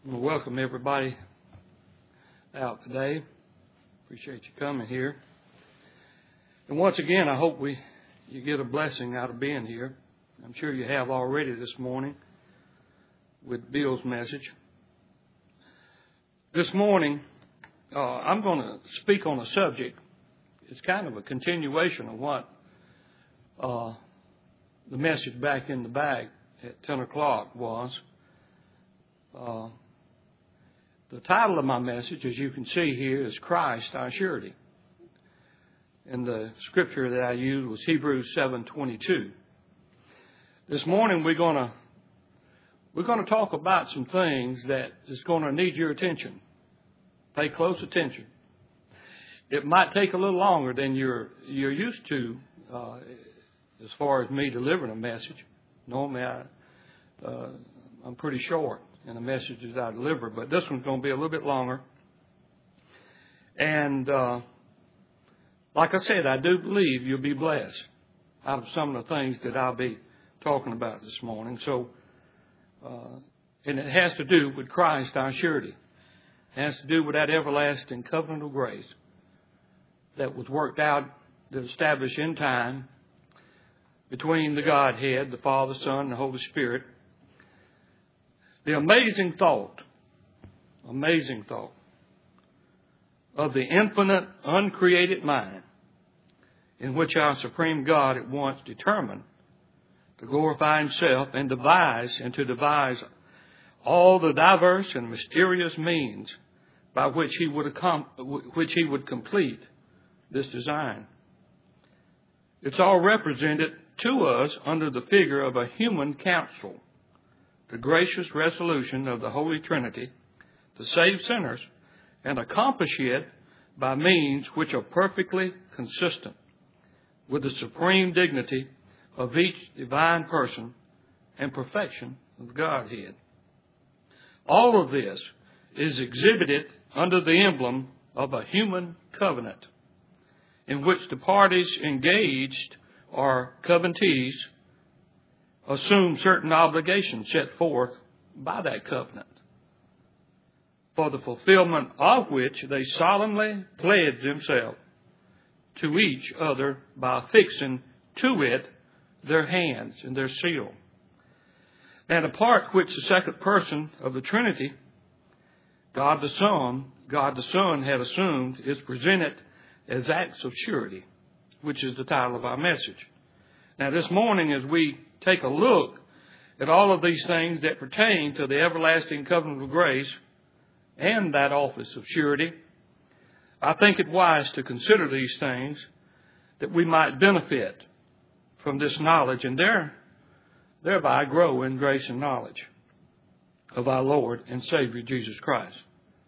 Well, welcome everybody out today. Appreciate you coming here. And once again, I hope you get a blessing out of being here. I'm sure you have already this morning with Bill's message. This morning, I'm going to speak on a subject. It's kind of a continuation of what the message back in the bag at 10 o'clock was. The title of my message, as you can see here, is Christ Our Surety. And the scripture that I used was Hebrews 7:22. This morning we're going to talk about some things that is going to need your attention. Pay close attention. It might take a little longer than you're used to as far as me delivering a message. Normally I'm pretty short in the messages I deliver, but this one's going to be a little bit longer. And like I said, I do believe you'll be blessed out of some of the things that I'll be talking about this morning. So, and it has to do with Christ, our surety. It has to do with that everlasting covenant of grace that was worked out, that established in time between the Godhead, the Father, Son, and the Holy Spirit. The amazing thought of the infinite, uncreated mind in which our supreme God at once determined to glorify Himself and to devise all the diverse and mysterious means by which He would complete this design. It's all represented to us under the figure of a human council, the gracious resolution of the Holy Trinity to save sinners and accomplish it by means which are perfectly consistent with the supreme dignity of each divine person and perfection of Godhead. All of this is exhibited under the emblem of a human covenant in which the parties engaged or covenantees assume certain obligations set forth by that covenant, for the fulfillment of which they solemnly pledge themselves to each other by affixing to it their hands and their seal. And the part which the second person of the Trinity, God the Son had assumed, is presented as acts of surety, which is the title of our message. Now this morning, as we take a look at all of these things that pertain to the everlasting covenant of grace and that office of surety, I think it wise to consider these things that we might benefit from this knowledge and thereby grow in grace and knowledge of our Lord and Savior Jesus Christ.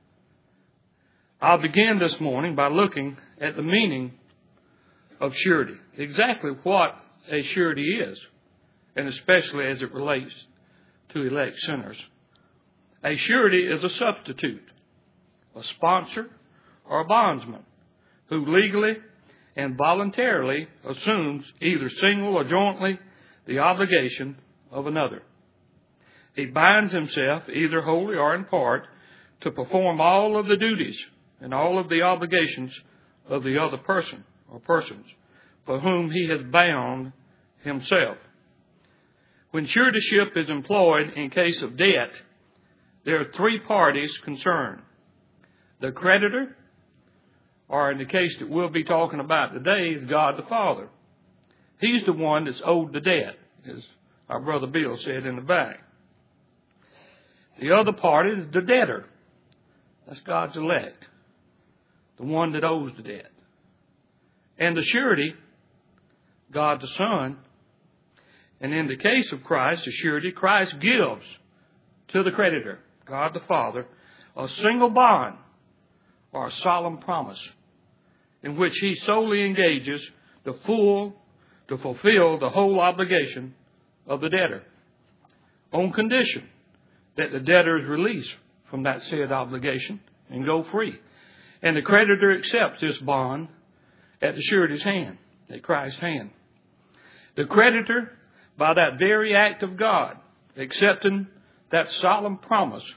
I'll begin this morning by looking at the meaning of surety, exactly what a surety is, and especially as it relates to elect sinners. A surety is a substitute, a sponsor, or a bondsman who legally and voluntarily assumes either single or jointly the obligation of another. He binds himself, either wholly or in part, to perform all of the duties and all of the obligations of the other person or persons for whom he has bound himself. When suretyship is employed in case of debt, there are three parties concerned. The creditor, or in the case that we'll be talking about today, is God the Father. He's the one that's owed the debt, as our brother Bill said in the back. The other party is the debtor. That's God's elect, the one that owes the debt. And the surety, God the Son. And in the case of Christ, the surety, Christ gives to the creditor, God the Father, a single bond or a solemn promise in which He solely engages to fulfill the whole obligation of the debtor on condition that the debtor is released from that said obligation and go free. And the creditor accepts this bond at the surety's hand, at Christ's hand. The creditor, by that very act of God, accepting that solemn promise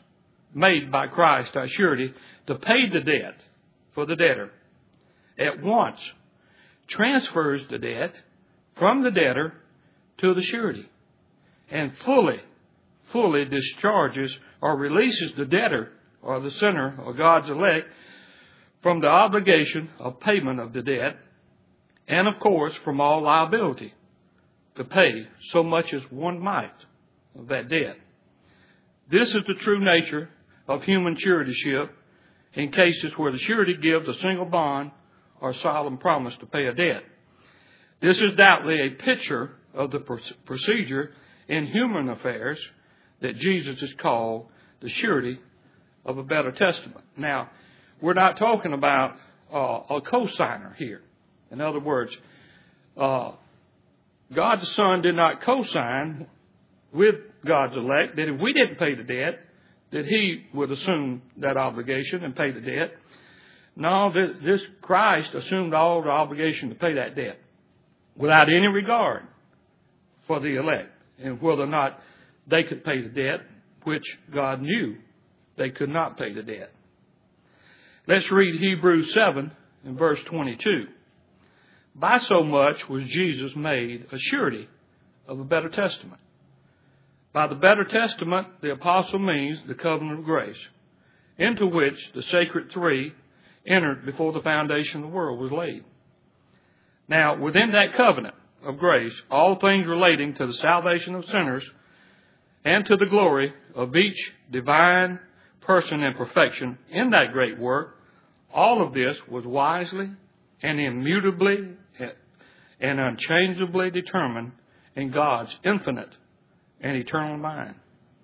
made by Christ our surety to pay the debt for the debtor, at once transfers the debt from the debtor to the surety, and fully discharges or releases the debtor or the sinner or God's elect from the obligation of payment of the debt, and of course from all liability to pay so much as one mite of that debt. This is the true nature of human suretyship in cases where the surety gives a single bond or solemn promise to pay a debt. This is doubtless a picture of the procedure in human affairs that Jesus is called the surety of a better testament. Now, we're not talking about a co-signer here. In other words, God the Son did not co-sign with God's elect that if we didn't pay the debt, that He would assume that obligation and pay the debt. No, this Christ assumed all the obligation to pay that debt without any regard for the elect and whether or not they could pay the debt, which God knew they could not pay the debt. Let's read Hebrews 7 and verse 22. By so much was Jesus made a surety of a better testament. By the better testament, the apostle means the covenant of grace, into which the sacred three entered before the foundation of the world was laid. Now, within that covenant of grace, all things relating to the salvation of sinners and to the glory of each divine person and perfection in that great work, all of this was wisely and immutably and unchangeably determined in God's infinite and eternal mind.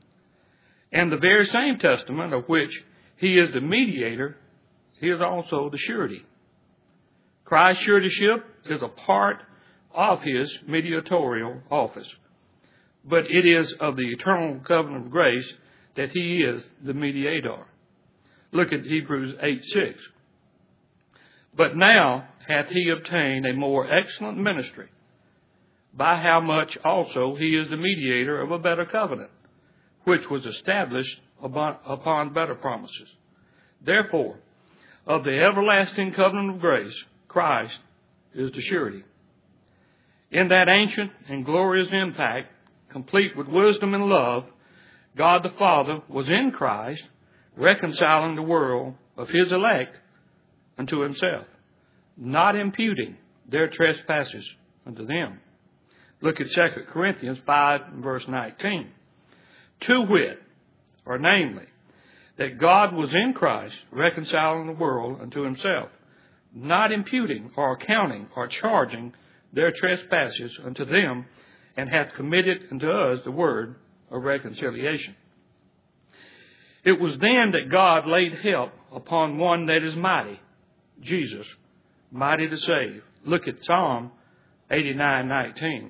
And the very same testament of which He is the mediator, He is also the surety. Christ's suretyship is a part of His mediatorial office, but it is of the eternal covenant of grace that He is the mediator. Look at Hebrews 8:6. But now hath He obtained a more excellent ministry, by how much also He is the mediator of a better covenant, which was established upon better promises. Therefore, of the everlasting covenant of grace, Christ is the surety. In that ancient and glorious impact, complete with wisdom and love, God the Father was in Christ, reconciling the world of His elect unto Himself, not imputing their trespasses unto them. Look at 2 Corinthians 5 and verse 19. To wit, or namely, that God was in Christ, reconciling the world unto Himself, not imputing or accounting or charging their trespasses unto them, and hath committed unto us the word of reconciliation. It was then that God laid help upon one that is mighty, Jesus, mighty to save. Look at Psalm 89:19.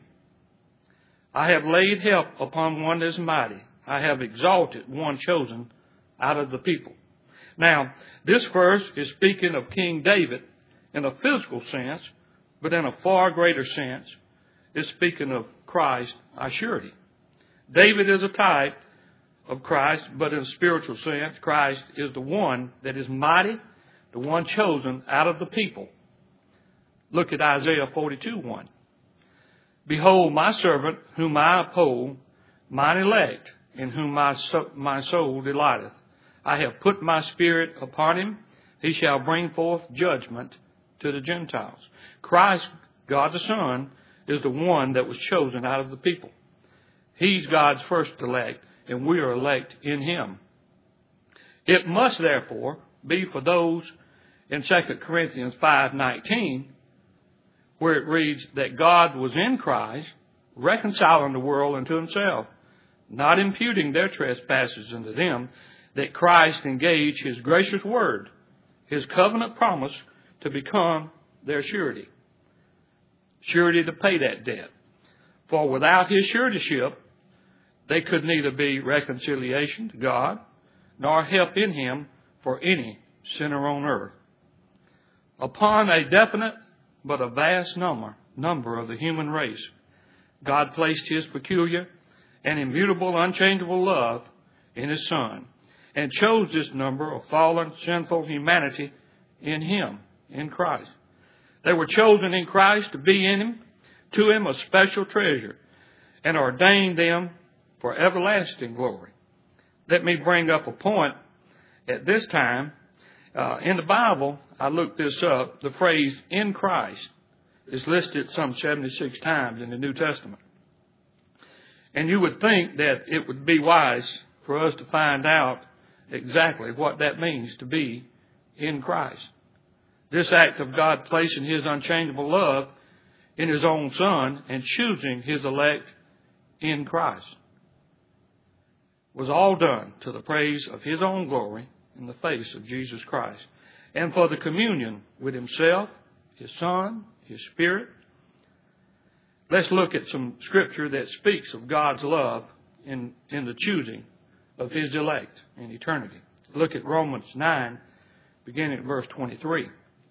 I have laid help upon one that is mighty. I have exalted one chosen out of the people. Now, this verse is speaking of King David in a physical sense, but in a far greater sense, is speaking of Christ, our surety. David is a type of Christ, but in a spiritual sense, Christ is the one that is mighty, the one chosen out of the people. Look at Isaiah 42:1. Behold, my servant, whom I uphold, mine elect, in whom my soul delighteth. I have put my spirit upon him. He shall bring forth judgment to the Gentiles. Christ, God the Son, is the one that was chosen out of the people. He's God's first elect, and we are elect in Him. It must therefore be for those in 2 Corinthians 5:19, where it reads that God was in Christ, reconciling the world unto Himself, not imputing their trespasses unto them, that Christ engaged His gracious word, His covenant promise, to become their surety. Surety to pay that debt. For without His suretyship, they could neither be reconciliation to God, nor help in Him for any sinner on earth. Upon a definite but a vast number of the human race, God placed His peculiar and immutable, unchangeable love in His Son, and chose this number of fallen, sinful humanity in Him, in Christ. They were chosen in Christ to be in Him, to Him a special treasure, and ordained them for everlasting glory. Let me bring up a point at this time. In the Bible, I looked this up, the phrase "in Christ" is listed some 76 times in the New Testament. And you would think that it would be wise for us to find out exactly what that means to be in Christ. This act of God placing His unchangeable love in His own Son and choosing His elect in Christ was all done to the praise of His own glory in the face of Jesus Christ, and for the communion with Himself, His Son, His Spirit. Let's look at some scripture that speaks of God's love in the choosing of His elect in eternity. Look at Romans 9, beginning at verse 23.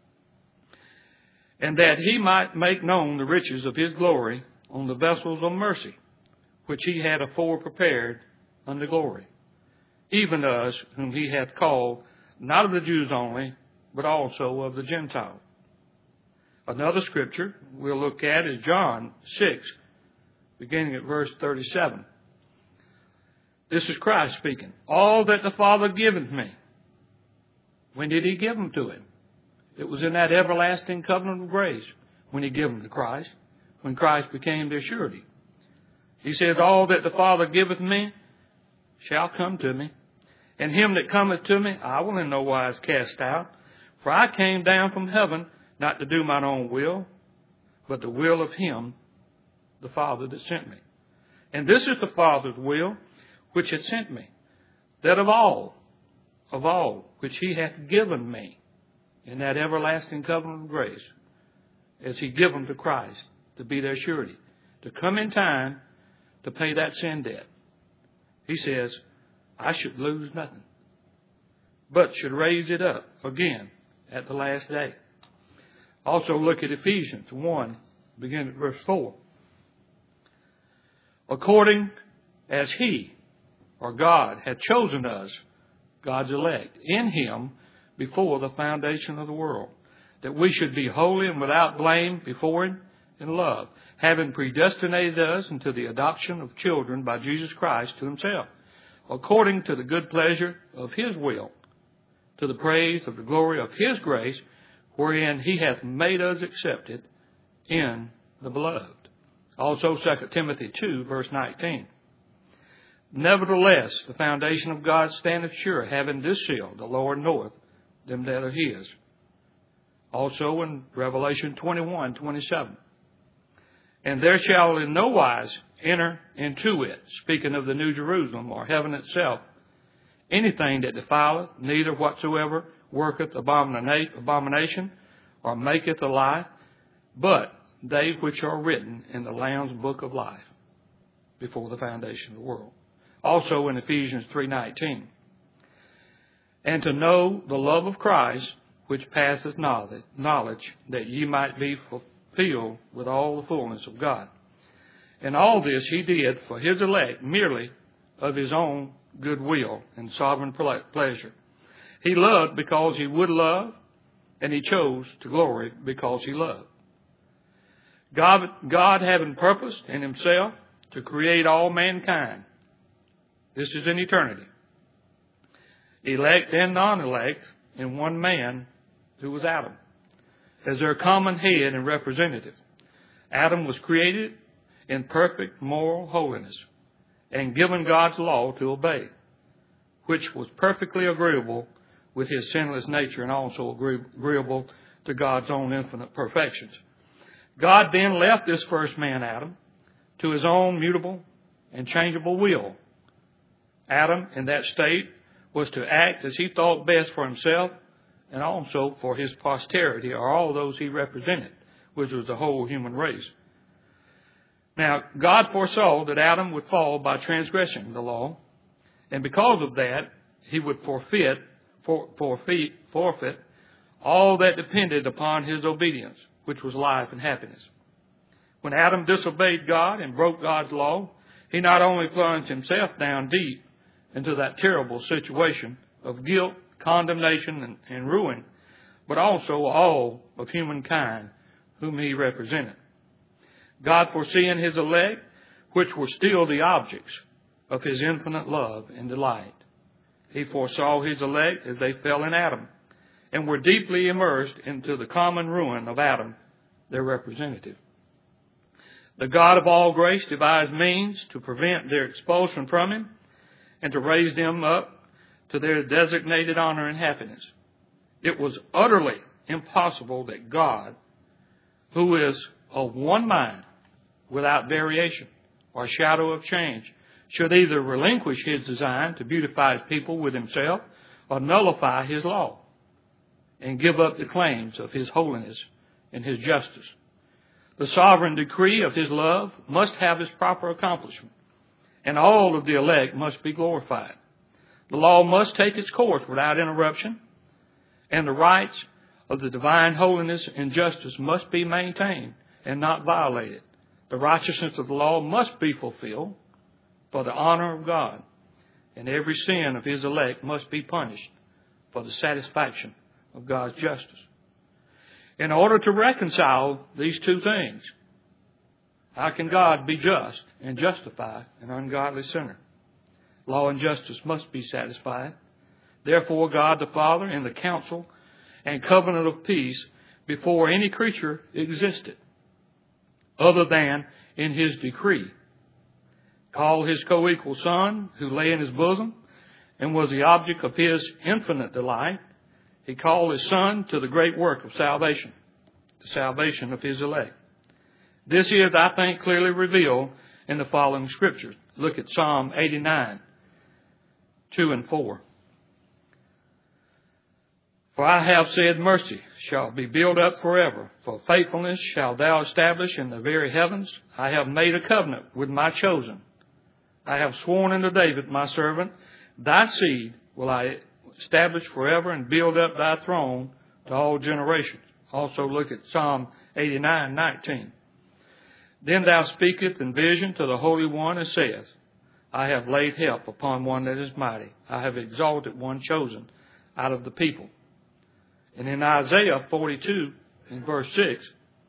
And that He might make known the riches of His glory on the vessels of mercy, which He had afore prepared unto glory, even us whom He hath called, not of the Jews only, but also of the Gentiles. Another scripture we'll look at is John 6, beginning at verse 37. This is Christ speaking. All that the Father giveth me. When did He give them to Him? It was in that everlasting covenant of grace when He gave them to Christ, when Christ became their surety. He says, all that the Father giveth me shall come to me, and him that cometh to me I will in no wise cast out. For I came down from heaven not to do mine own will, but the will of Him, the Father that sent me. And this is the Father's will which hath sent me, that of all which He hath given me in that everlasting covenant of grace, as He give them to Christ to be their surety, to come in time to pay that sin debt. He says, I should lose nothing, but should raise it up again at the last day. Also look at Ephesians 1, beginning at verse 4. According as He, or God, had chosen us, God's elect, in Him before the foundation of the world, that we should be holy and without blame before Him in love, having predestinated us into the adoption of children by Jesus Christ to Himself, according to the good pleasure of His will, to the praise of the glory of His grace, wherein He hath made us accepted in the beloved. Also 2 Timothy 2, verse 19. Nevertheless, the foundation of God standeth sure, having this seal, the Lord knoweth them that are His. Also in Revelation 21, 27. And there shall in no wise enter into it, speaking of the New Jerusalem or heaven itself, anything that defileth, neither whatsoever worketh abomination, or maketh a lie, but they which are written in the Lamb's book of life before the foundation of the world. Also in Ephesians 3:19. And to know the love of Christ, which passeth knowledge, that ye might be fulfilled with all the fullness of God. And all this He did for His elect merely of His own good will and sovereign pleasure. He loved because He would love, and He chose to glory because He loved. God having purposed in Himself to create all mankind. This is in eternity. Elect and non-elect in one man, who was Adam, as their common head and representative. Adam was created in perfect moral holiness and given God's law to obey, which was perfectly agreeable with His sinless nature and also agreeable to God's own infinite perfections. God then left this first man, Adam, to his own mutable and changeable will. Adam, in that state, was to act as he thought best for himself and also for his posterity, or all those he represented, which was the whole human race. Now, God foresaw that Adam would fall by transgressing the law, and because of that, he would forfeit all that depended upon his obedience, which was life and happiness. When Adam disobeyed God and broke God's law, he not only plunged himself down deep into that terrible situation of guilt, condemnation, and ruin, but also all of humankind whom he represented. God, foreseeing his elect, which were still the objects of his infinite love and delight, he foresaw his elect as they fell in Adam and were deeply immersed into the common ruin of Adam, their representative. The God of all grace devised means to prevent their expulsion from him and to raise them up to their designated honor and happiness. It was utterly impossible that God, who is of one mind, without variation or shadow of change, should either relinquish his design to beautify his people with himself or nullify his law and give up the claims of his holiness and his justice. The sovereign decree of his love must have its proper accomplishment, and all of the elect must be glorified. The law must take its course without interruption, and the rights of the divine holiness and justice must be maintained and not violated. The righteousness of the law must be fulfilled for the honor of God, and every sin of his elect must be punished for the satisfaction of God's justice. In order to reconcile these two things, how can God be just and justify an ungodly sinner? Law and justice must be satisfied. Therefore, God the Father, in the counsel and covenant of peace before any creature existed, other than in his decree, called his co-equal Son, who lay in his bosom and was the object of his infinite delight. He called his Son to the great work of salvation, the salvation of his elect. This is, I think, clearly revealed in the following scriptures. Look at Psalm 89, 2 and 4. For I have said, mercy shall be built up forever. For faithfulness shalt thou establish in the very heavens. I have made a covenant with my chosen. I have sworn unto David, my servant, thy seed will I establish forever and build up thy throne to all generations. Also look at Psalm 89, 19. Then thou speakest in vision to the Holy One and saith, I have laid help upon one that is mighty. I have exalted one chosen out of the people. And in Isaiah 42, in verse 6,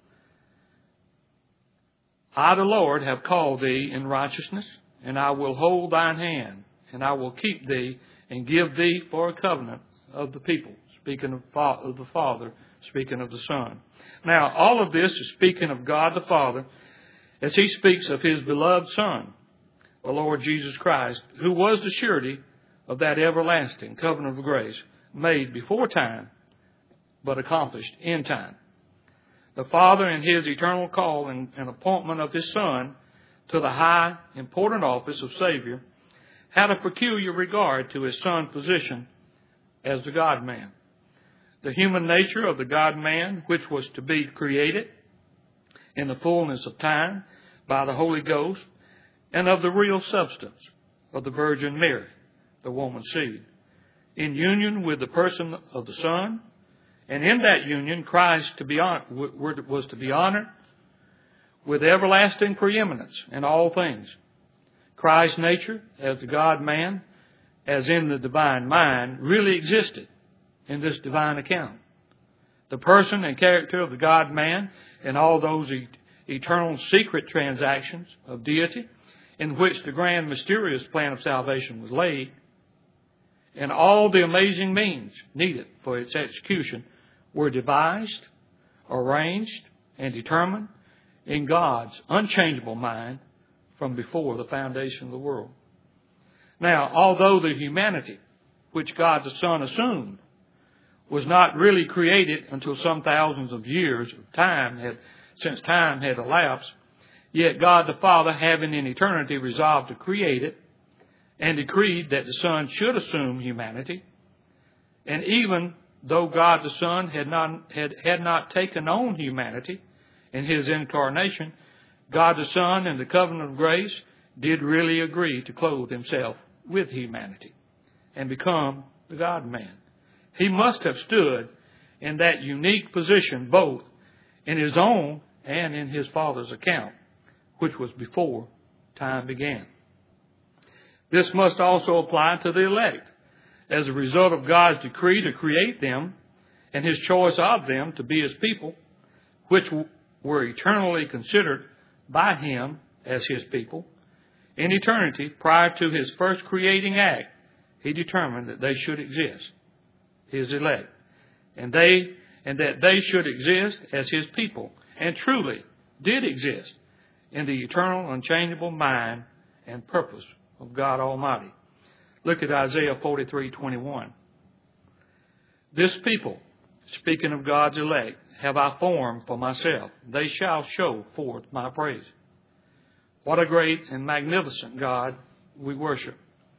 I, the Lord, have called thee in righteousness, and I will hold thine hand, and I will keep thee, and give thee for a covenant of the people. Speaking of the Father, speaking of the Son. Now, all of this is speaking of God the Father as he speaks of his beloved Son, the Lord Jesus Christ, who was the surety of that everlasting covenant of grace made before time, but accomplished in time. The Father, in his eternal call and appointment of his Son to the high, important office of Savior, had a peculiar regard to his Son's position as the God-man. The human nature of the God-man, which was to be created in the fullness of time by the Holy Ghost, and of the real substance of the Virgin Mary, the woman's seed, in union with the person of the Son, and in that union Christ was to be honored with everlasting preeminence in all things. Christ's nature as the God-man, as in the divine mind, really existed in this divine account. The person and character of the God-man and all those eternal secret transactions of deity in which the grand mysterious plan of salvation was laid, and all the amazing means needed for its execution were devised, arranged, and determined in God's unchangeable mind from before the foundation of the world. Now, although the humanity which God the Son assumed was not really created until some thousands of years of time since time had elapsed, yet God the Father, having in eternity resolved to create it, and decreed that the Son should assume humanity, and even though God the Son had not taken on humanity in his incarnation, God the Son in the covenant of grace did really agree to clothe himself with humanity and become the God-man. He must have stood in that unique position both in his own and in his Father's account, which was before time began. This must also apply to the elect, as a result of God's decree to create them and his choice of them to be his people, which were eternally considered by him as his people. In eternity, prior to his first creating act, he determined that they should exist, his elect, and that they should exist as his people, and truly did exist in the eternal, unchangeable mind and purpose of God Almighty. Look at Isaiah 43:21. This people, speaking of God's elect, have I formed for myself. They shall show forth my praise. What a great and magnificent God we worship.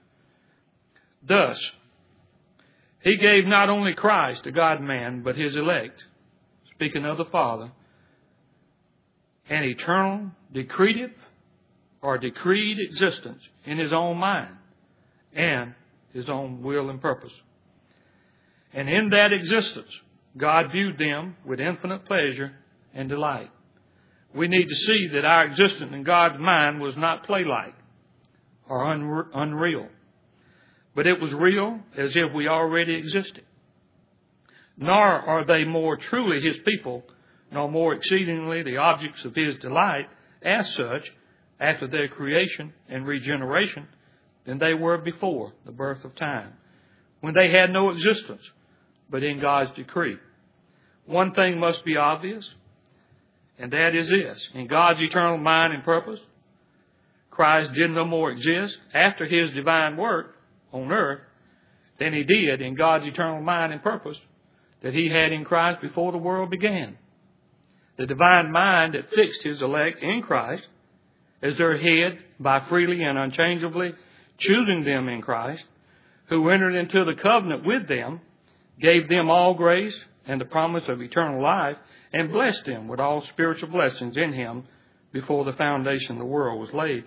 Thus, he gave not only Christ, the God-man, but his elect, speaking of the Father, an eternal, decreed existence in his own mind and his own will and purpose. And in that existence, God viewed them with infinite pleasure and delight. We need to see that our existence in God's mind was not play-like or unreal, but it was real as if we already existed. Nor are they more truly his people, nor more exceedingly the objects of his delight as such after their creation and regeneration than they were before the birth of time, when they had no existence but in God's decree. One thing must be obvious, and that is this: in God's eternal mind and purpose, Christ did no more exist after his divine work on earth than he did in God's eternal mind and purpose that he had in Christ before the world began. The divine mind that fixed his elect in Christ as their head by freely and unchangeably choosing them in Christ, who entered into the covenant with them, gave them all grace and the promise of eternal life, and blessed them with all spiritual blessings in him before the foundation of the world was laid.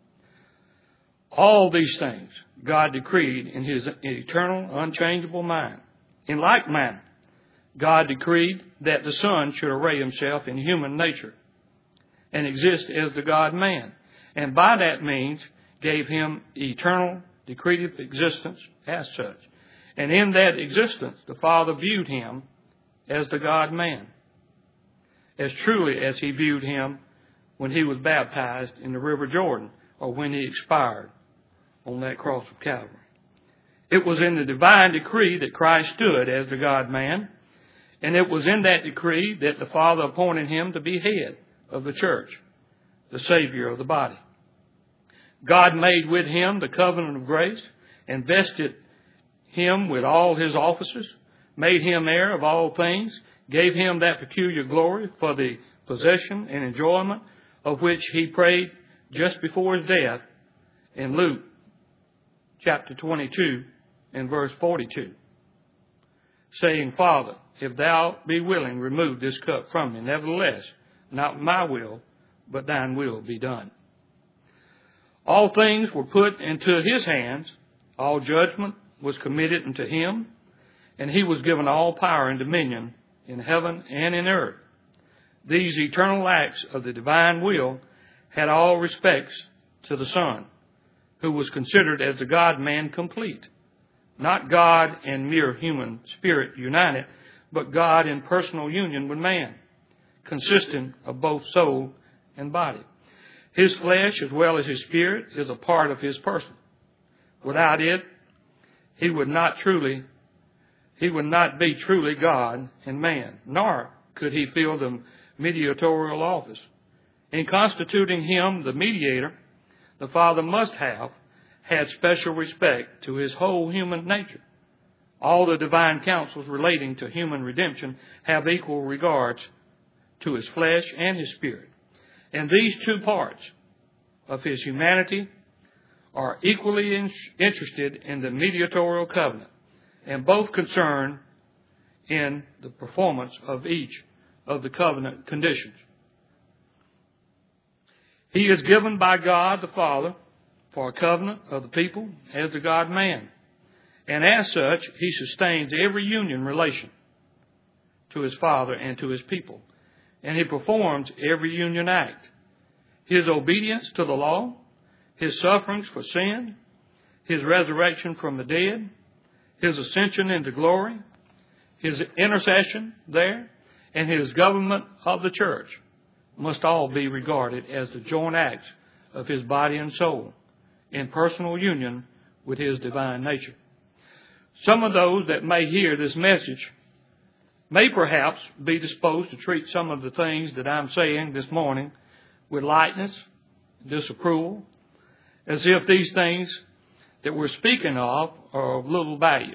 All these things God decreed in his eternal, unchangeable mind. In like manner, God decreed that the Son should array himself in human nature and exist as the God-man, and by that means gave him eternal, decretive existence as such. And in that existence, the Father viewed him as the God-man, as truly as he viewed him when he was baptized in the River Jordan, or when he expired on that cross of Calvary. It was in the divine decree that Christ stood as the God-man, and it was in that decree that the Father appointed him to be head of the church, the Savior of the body. God made with him the covenant of grace, invested him with all his offices, made him heir of all things, gave him that peculiar glory for the possession and enjoyment of which he prayed just before his death in Luke chapter 22 and verse 42, saying, Father, if thou be willing, remove this cup from me. Nevertheless, not my will, but thine will be done. All things were put into his hands. All judgment was committed unto him, and he was given all power and dominion in heaven and in earth. These eternal acts of the divine will had all respects to the Son, who was considered as the God-man complete. Not God and mere human spirit united, but God in personal union with man, consisting of both soul and body. His flesh, as well as his spirit, is a part of his person. Without it, he would not be truly God and man, nor could he fill the mediatorial office. In constituting him the mediator, the Father must have had special respect to his whole human nature. All the divine counsels relating to human redemption have equal regards to his flesh and his spirit. And these two parts of his humanity are equally interested in the mediatorial covenant, and both concern in the performance of each of the covenant conditions. He is given by God the Father for a covenant of the people as the God-man, and as such, he sustains every union relation to his Father and to his people, and he performs every union act. His obedience to the law, his sufferings for sin, His resurrection from the dead, His ascension into glory, His intercession there, and His government of the church must all be regarded as the joint acts of His body and soul in personal union with His divine nature. Some of those that may hear this message may perhaps be disposed to treat some of the things that I'm saying this morning with lightness, disapproval, as if these things that we're speaking of are of little value.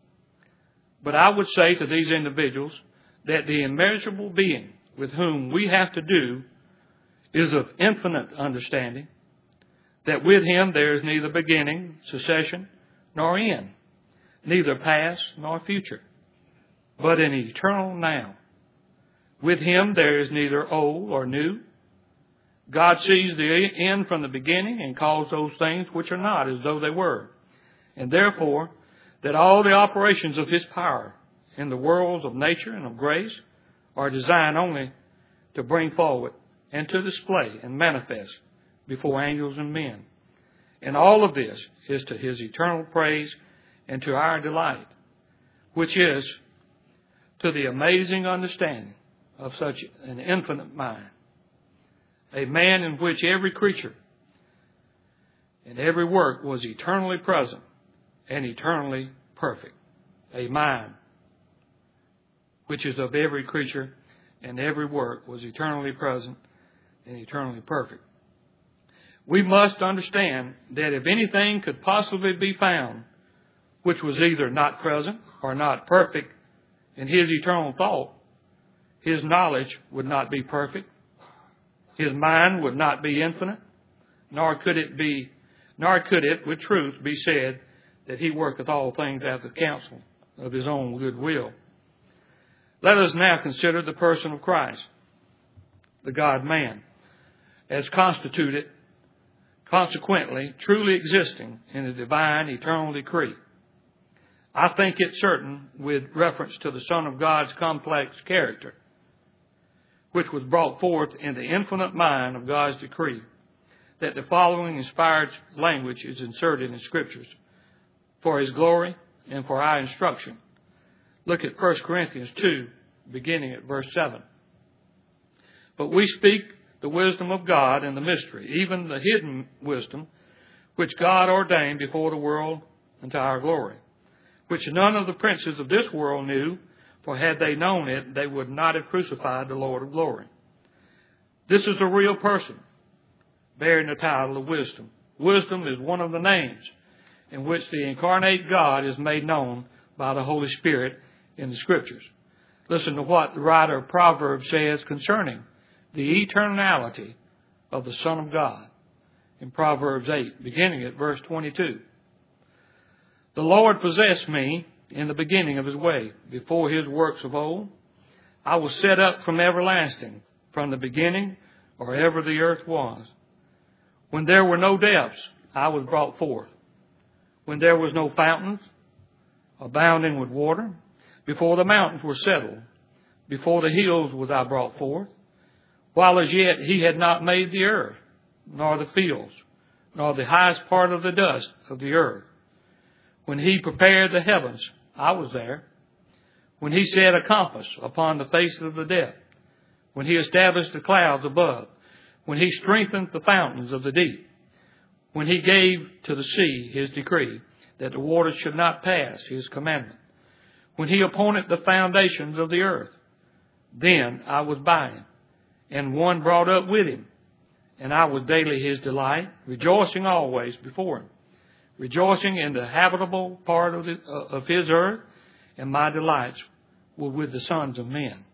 But I would say to these individuals that the immeasurable being with whom we have to do is of infinite understanding, that with Him there is neither beginning, cessation, nor end, neither past nor future, but an eternal now. With Him there is neither old or new. God sees the end from the beginning and calls those things which are not as though they were. And therefore, that all the operations of His power in the worlds of nature and of grace are designed only to bring forward and to display and manifest before angels and men. And all of this is to His eternal praise and to our delight, which is to the amazing understanding of such an infinite mind. A man in which every creature and every work was eternally present and eternally perfect. A mind which is of every creature and every work was eternally present and eternally perfect. We must understand that if anything could possibly be found which was either not present or not perfect in His eternal thought, His knowledge would not be perfect. His mind would not be infinite, nor could it with truth be said that He worketh all things after the counsel of His own good will. Let us now consider the person of Christ, the God-man, as constituted, consequently, truly existing in the divine eternal decree. I think it certain, with reference to the Son of God's complex character, which was brought forth in the infinite mind of God's decree, that the following inspired language is inserted in Scriptures for His glory and for our instruction. Look at 1 Corinthians 2, beginning at verse 7. But we speak the wisdom of God in the mystery, even the hidden wisdom, which God ordained before the world unto our glory, which none of the princes of this world knew, for had they known it, they would not have crucified the Lord of glory. This is a real person bearing the title of wisdom. Wisdom is one of the names in which the incarnate God is made known by the Holy Spirit in the Scriptures. Listen to what the writer of Proverbs says concerning the eternality of the Son of God in Proverbs 8, beginning at verse 22. The Lord possessed me in the beginning of His way, before His works of old. I was set up from everlasting, from the beginning, or ever the earth was. When there were no depths, I was brought forth. When there was no fountains, abounding with water, before the mountains were settled, before the hills was I brought forth, while as yet He had not made the earth, nor the fields, nor the highest part of the dust of the earth. When He prepared the heavens, I was there. When He set a compass upon the face of the depth, when He established the clouds above, when He strengthened the fountains of the deep, when He gave to the sea His decree, that the waters should not pass His commandment, when He appointed the foundations of the earth, then I was by Him, and one brought up with Him, and I was daily His delight, rejoicing always before Him, rejoicing in the habitable part of His earth, and my delights were with the sons of men.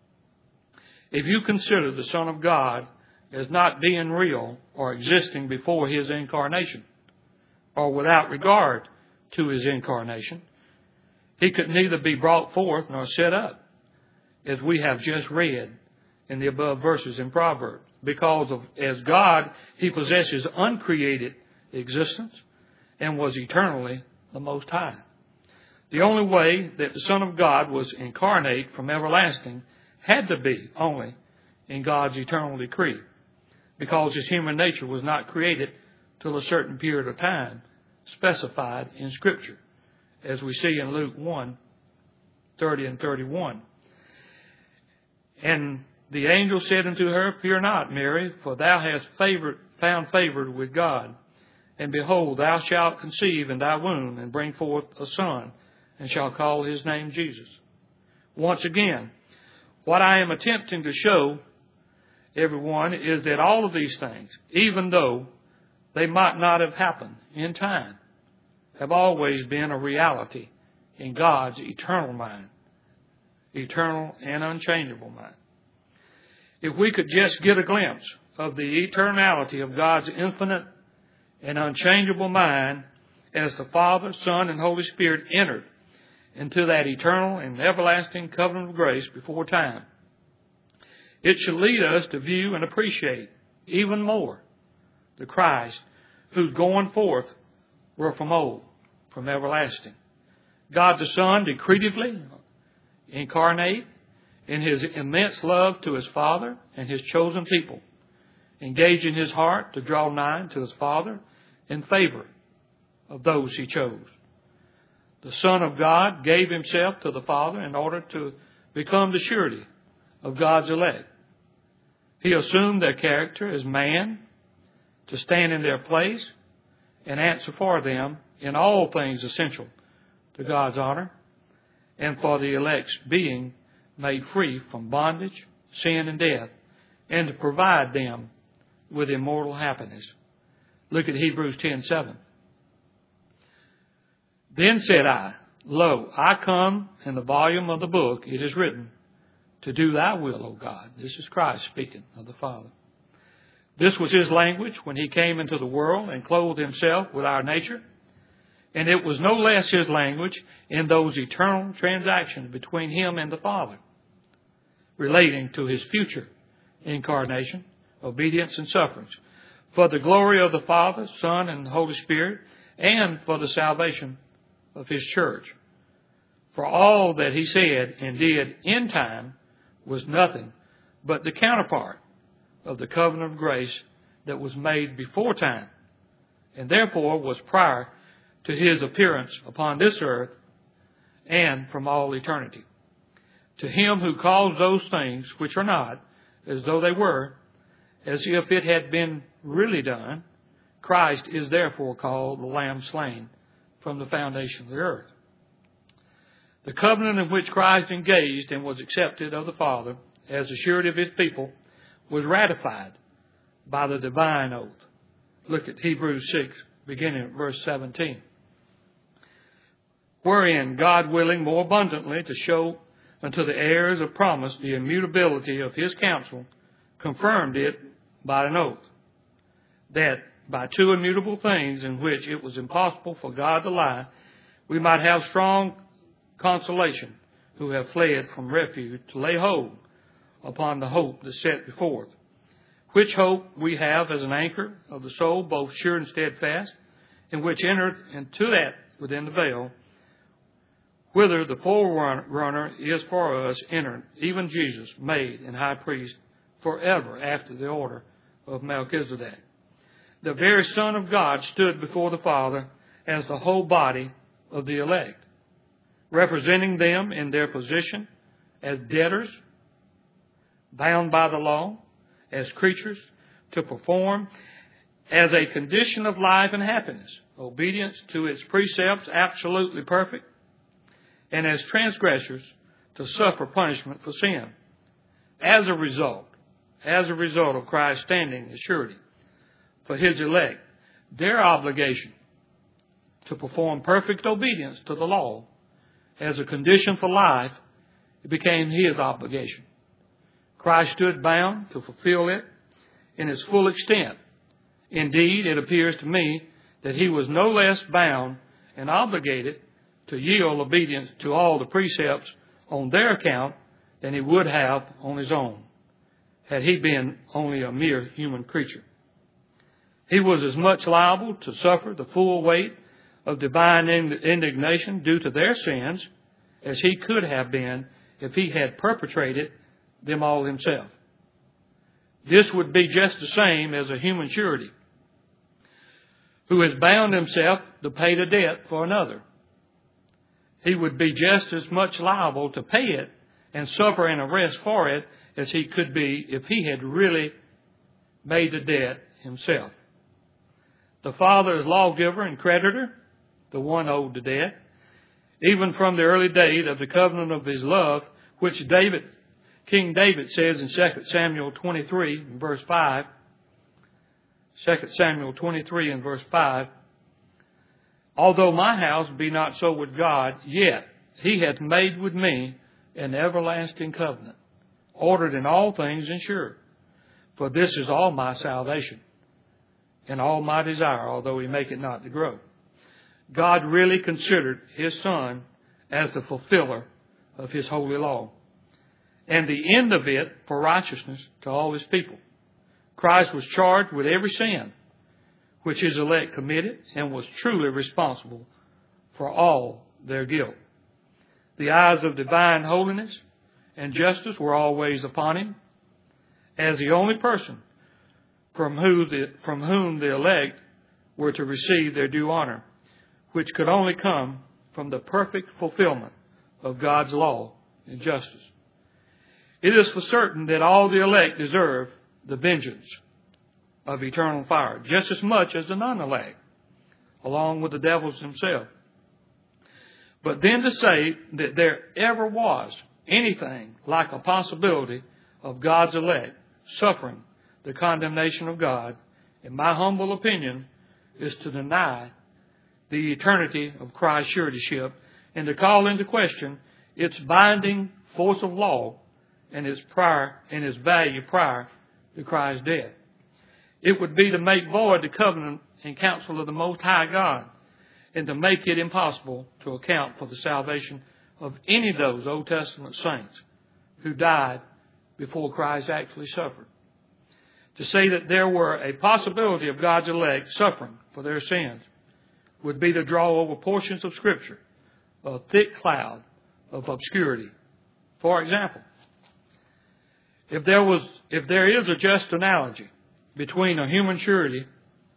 If you consider the Son of God as not being real or existing before His incarnation, or without regard to His incarnation, He could neither be brought forth nor set up, as we have just read in the above verses in Proverbs, because as God, He possesses uncreated existence and was eternally the Most High. The only way that the Son of God was incarnate from everlasting had to be only in God's eternal decree, because His human nature was not created till a certain period of time specified in Scripture, as we see in Luke 1:30 and 31. And the angel said unto her, Fear not, Mary, for thou hast found favor with God. And behold, thou shalt conceive in thy womb, and bring forth a son, and shalt call his name Jesus. Once again, what I am attempting to show everyone is that all of these things, even though they might not have happened in time, have always been a reality in God's eternal mind, eternal and unchangeable mind. If we could just get a glimpse of the eternality of God's infinite and unchangeable mind as the Father, Son, and Holy Spirit entered into that eternal and everlasting covenant of grace before time, it should lead us to view and appreciate even more the Christ whose going forth were from old, from everlasting. God the Son decretively incarnate in His immense love to His Father and His chosen people, engaged in His heart to draw nigh to His Father in favor of those He chose. The Son of God gave Himself to the Father in order to become the surety of God's elect. He assumed their character as man to stand in their place and answer for them in all things essential to God's honor and for the elect's being made free from bondage, sin, and death, and to provide them with immortal happiness. Look at Hebrews 10:7. Then said I, Lo, I come in the volume of the book, it is written, to do thy will, O God. This is Christ speaking of the Father. This was His language when He came into the world and clothed Himself with our nature. And it was no less His language in those eternal transactions between Him and the Father, relating to His future incarnation, obedience, and sufferings, for the glory of the Father, Son, and Holy Spirit, and for the salvation of His church. For all that He said and did in time was nothing but the counterpart of the covenant of grace that was made before time, and therefore was prior to His appearance upon this earth and from all eternity. To Him who calls those things which are not as though they were, as if it had been really done, Christ is therefore called the Lamb slain from the foundation of the earth. The covenant in which Christ engaged and was accepted of the Father as the surety of His people was ratified by the divine oath. Look at Hebrews 6, beginning at verse 17. Wherein God, willing more abundantly to show unto the heirs of promise the immutability of His counsel, confirmed it by an oath, that by two immutable things in which it was impossible for God to lie, we might have strong consolation, who have fled from refuge, to lay hold upon the hope that's set before us. Which hope we have as an anchor of the soul, both sure and steadfast, in which entereth into that within the veil, whither the forerunner is for us entered, even Jesus, made and high priest forever after the order of Melchizedek. The very Son of God stood before the Father as the whole body of the elect, representing them in their position as debtors, bound by the law, as creatures to perform as a condition of life and happiness, obedience to its precepts absolutely perfect, and as transgressors to suffer punishment for sin. As a result of Christ standing as surety for His elect, their obligation to perform perfect obedience to the law as a condition for life, it became His obligation. Christ stood bound to fulfill it in its full extent. Indeed, it appears to me that He was no less bound and obligated to yield obedience to all the precepts on their account than He would have on His own, had He been only a mere human creature. He was as much liable to suffer the full weight of divine indignation due to their sins as He could have been if He had perpetrated them all Himself. This would be just the same as a human surety who has bound himself to pay the debt for another. He would be just as much liable to pay it and suffer an arrest for it as he could be if he had really made the debt himself. The Father is lawgiver and creditor, the one owed the debt, even from the early days of the covenant of his love, which King David says in 2 Samuel 23 and verse 5. 2 Samuel 23 and verse 5. Although my house be not so with God, yet he hath made with me an everlasting covenant, ordered in all things and sure. For this is all my salvation and all my desire, although he make it not to grow. God really considered his Son as the fulfiller of his holy law, and the end of it for righteousness to all his people. Christ was charged with every sin which his elect committed and was truly responsible for all their guilt. The eyes of divine holiness and justice were always upon him as the only person from whom the elect were to receive their due honor, which could only come from the perfect fulfillment of God's law and justice. It is for certain that all the elect deserve the vengeance of eternal fire, just as much as the non-elect, along with the devils themselves. But then to say that there ever was anything like a possibility of God's elect suffering the condemnation of God, in my humble opinion, is to deny the eternity of Christ's suretyship and to call into question its binding force of law and its value prior to Christ's death. It would be to make void the covenant and counsel of the Most High God, and to make it impossible to account for the salvation of any of those Old Testament saints who died before Christ actually suffered. To say that there were a possibility of God's elect suffering for their sins would be to draw over portions of Scripture a thick cloud of obscurity. For example, if there is a just analogy between a human suretyship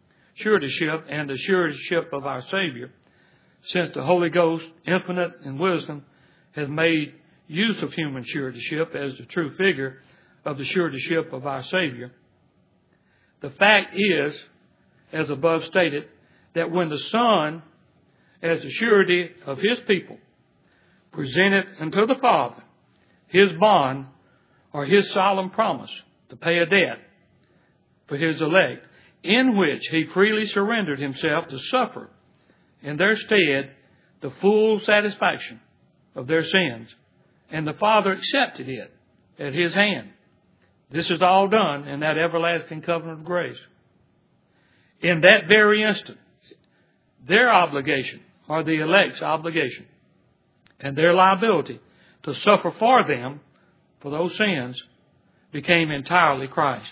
and the suretyship of our Savior, since the Holy Ghost, infinite in wisdom, has made use of human suretyship as the true figure of the suretyship of our Savior, the fact is, as above stated, that when the Son, as the surety of his people, presented unto the Father his bond or his solemn promise to pay a debt for his elect, in which he freely surrendered himself to suffer in their stead the full satisfaction of their sins, and the Father accepted it at his hand. This is all done in that everlasting covenant of grace. In that very instant, their obligation, or the elect's obligation, and their liability to suffer for them, for those sins, became entirely Christ.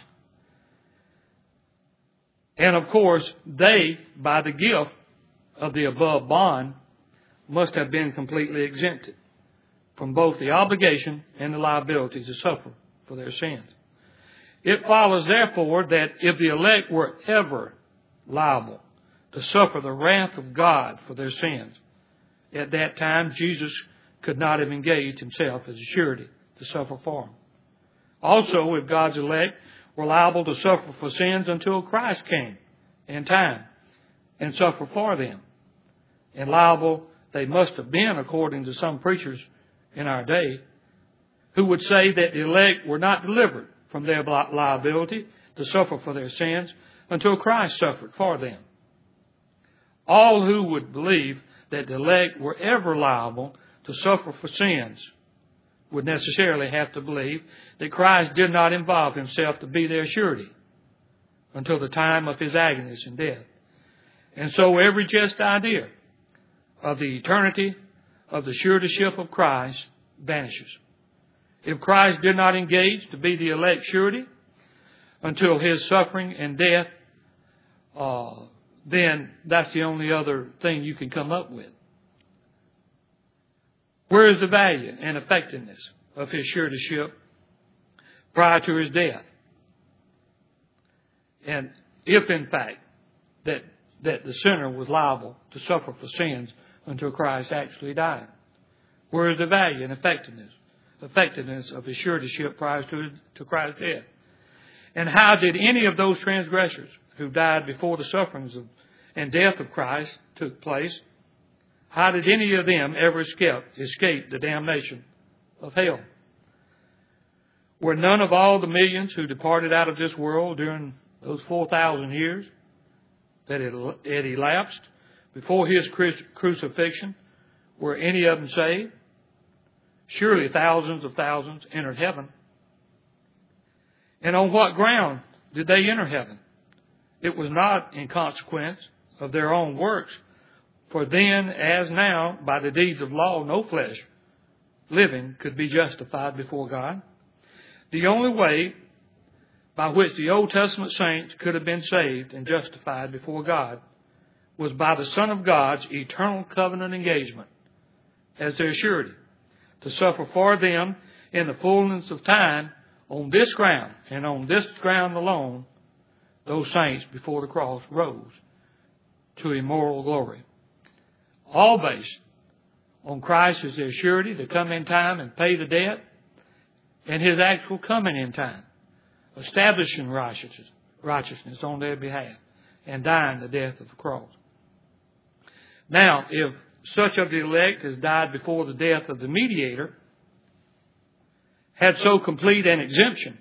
And of course, they, by the gift of the above bond, must have been completely exempted from both the obligation and the liability to suffer for their sins. It follows, therefore, that if the elect were ever liable to suffer the wrath of God for their sins, at that time Jesus could not have engaged himself as a surety to suffer for them. Also, if God's elect were liable to suffer for sins until Christ came in time and suffer for them, and liable they must have been, according to some preachers in our day, who would say that the elect were not delivered from their liability to suffer for their sins until Christ suffered for them. All who would believe that the elect were ever liable to suffer for sins would necessarily have to believe that Christ did not involve himself to be their surety until the time of his agonies and death. And so every just idea of the eternity of the suretyship of Christ vanishes. If Christ did not engage to be the elect surety until his suffering and death, then that's the only other thing you can come up with. Where is the value and effectiveness of his suretyship prior to his death? And if, in fact, that that the sinner was liable to suffer for sins until Christ actually died? Where is the value and effectiveness of his suretyship prior to Christ's death? And how did any of those transgressors who died before the sufferings and death of Christ took place, how did any of them ever escape the damnation of hell? Were none of all the millions who departed out of this world during those 4,000 years that had elapsed before his crucifixion, were any of them saved? Surely thousands of thousands entered heaven. And on what ground did they enter heaven? It was not in consequence of their own works, for then, as now, by the deeds of law, no flesh living could be justified before God. The only way by which the Old Testament saints could have been saved and justified before God was by the Son of God's eternal covenant engagement as their surety, to suffer for them in the fullness of time on this ground, and on this ground alone, those saints before the cross rose to immortal glory. All based on Christ as their surety to come in time and pay the debt, and his actual coming in time, establishing righteousness on their behalf, and dying the death of the cross. Now, if such of the elect as died before the death of the mediator had so complete an exemption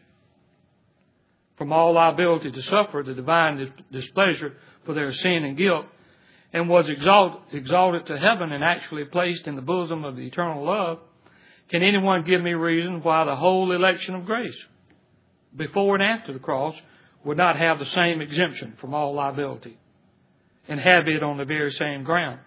from all liability to suffer the divine displeasure for their sin and guilt, and was exalted to heaven and actually placed in the bosom of the eternal love, can anyone give me reason why the whole election of grace, before and after the cross, would not have the same exemption from all liability and have it on the very same ground?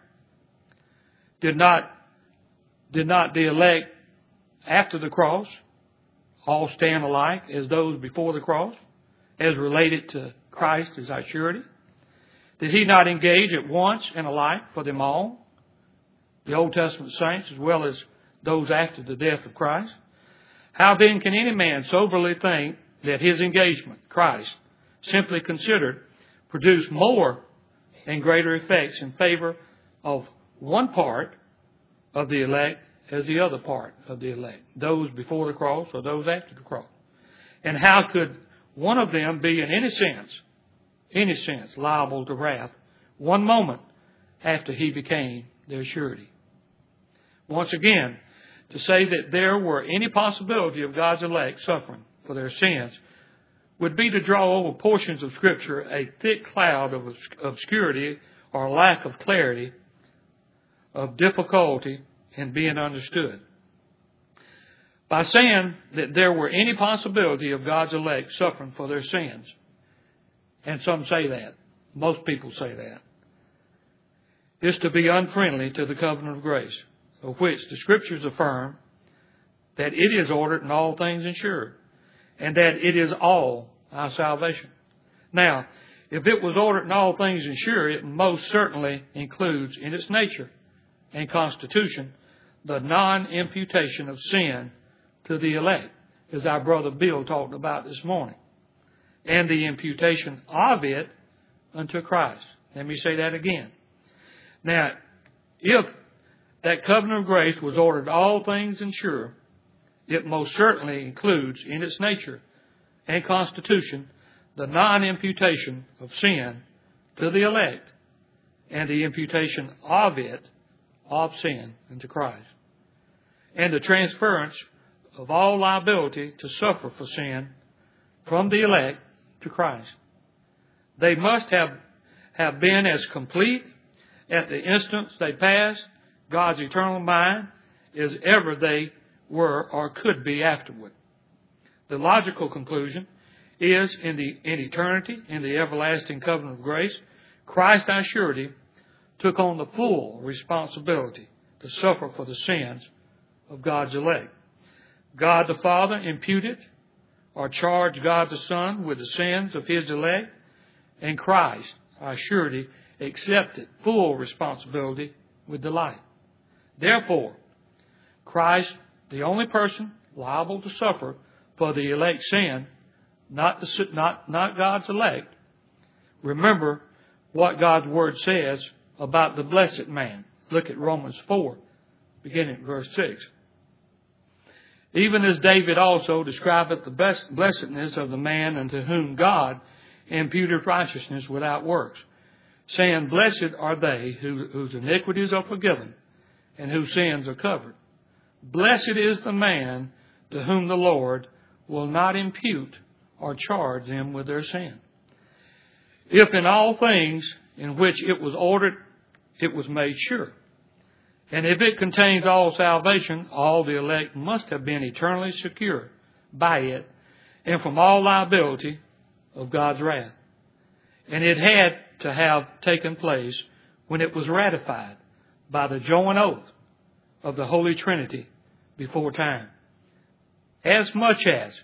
Did not the elect after the cross all stand alike as those before the cross, as related to Christ as our surety? Did he not engage at once and alike for them all, the Old Testament saints as well as those after the death of Christ? How then can any man soberly think that his engagement, Christ, simply considered, produced more and greater effects in favor of one part of the elect as the other part of the elect, those before the cross or those after the cross? And how could one of them be in any sense, liable to wrath one moment after he became their surety? Once again, to say that there were any possibility of God's elect suffering for their sins would be to draw over portions of Scripture a thick cloud of obscurity or lack of clarity, of difficulty in being understood. By saying that there were any possibility of God's elect suffering for their sins, and some say that, most people say that, is to be unfriendly to the covenant of grace, of which the Scriptures affirm that it is ordered in all things ensured, and that it is all our salvation. Now, if it was ordered in all things ensured, it most certainly includes in its nature and constitution the non-imputation of sin to the elect, as our brother Bill talked about this morning, and the imputation of it unto Christ. Let me say that again. Now, if that covenant of grace was ordered all things ensure, it most certainly includes in its nature and constitution the non-imputation of sin to the elect, and the imputation of it, of sin, unto Christ, and the transference of all liability to suffer for sin from the elect to Christ. They must have been as complete at the instant they passed God's eternal mind as ever they were or could be afterward. The logical conclusion is in eternity, in the everlasting covenant of grace, Christ our surety took on the full responsibility to suffer for the sins of God's elect. God the Father imputed or charged God the Son with the sins of his elect, and Christ, our surety, accepted full responsibility with delight. Therefore, Christ, the only person liable to suffer for the elect's sin, not God's elect. Remember, what God's Word says about the blessed man. Look at Romans 4, beginning at verse 6. Even as David also describeth the blessedness of the man unto whom God imputed righteousness without works, saying, Blessed are they whose iniquities are forgiven and whose sins are covered. Blessed is the man to whom the Lord will not impute or charge them with their sin. If in all things in which it was ordered, it was made sure. And if it contains all salvation, all the elect must have been eternally secured by it and from all liability of God's wrath. And it had to have taken place when it was ratified by the joint oath of the Holy Trinity before time. As much as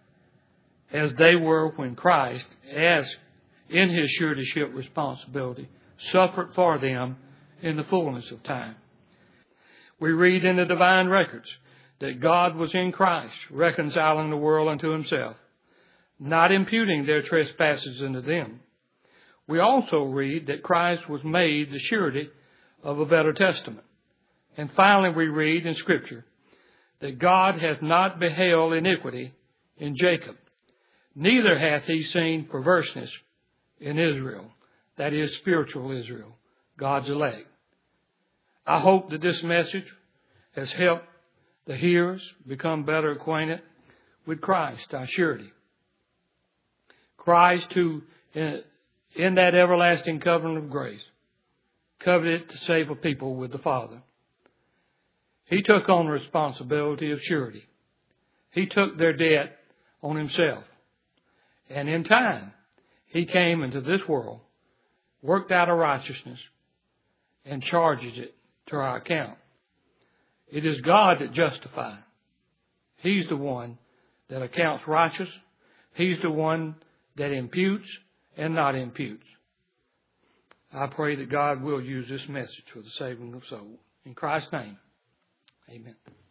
they were when Christ, as in his suretyship responsibility, suffered for them in the fullness of time. We read in the divine records that God was in Christ, reconciling the world unto himself, not imputing their trespasses unto them. We also read that Christ was made the surety of a better testament. And finally we read in Scripture that God hath not beheld iniquity in Jacob, neither hath he seen perverseness in Israel, that is, spiritual Israel, God's elect. I hope that this message has helped the hearers become better acquainted with Christ, our surety. Christ who, in that everlasting covenant of grace, covenanted to save a people with the Father. He took on the responsibility of surety. He took their debt on himself. And in time, he came into this world, worked out a righteousness, and charges it to our account. It is God that justifies. He's the one that accounts righteous. He's the one that imputes and not imputes. I pray that God will use this message for the saving of souls. In Christ's name, amen.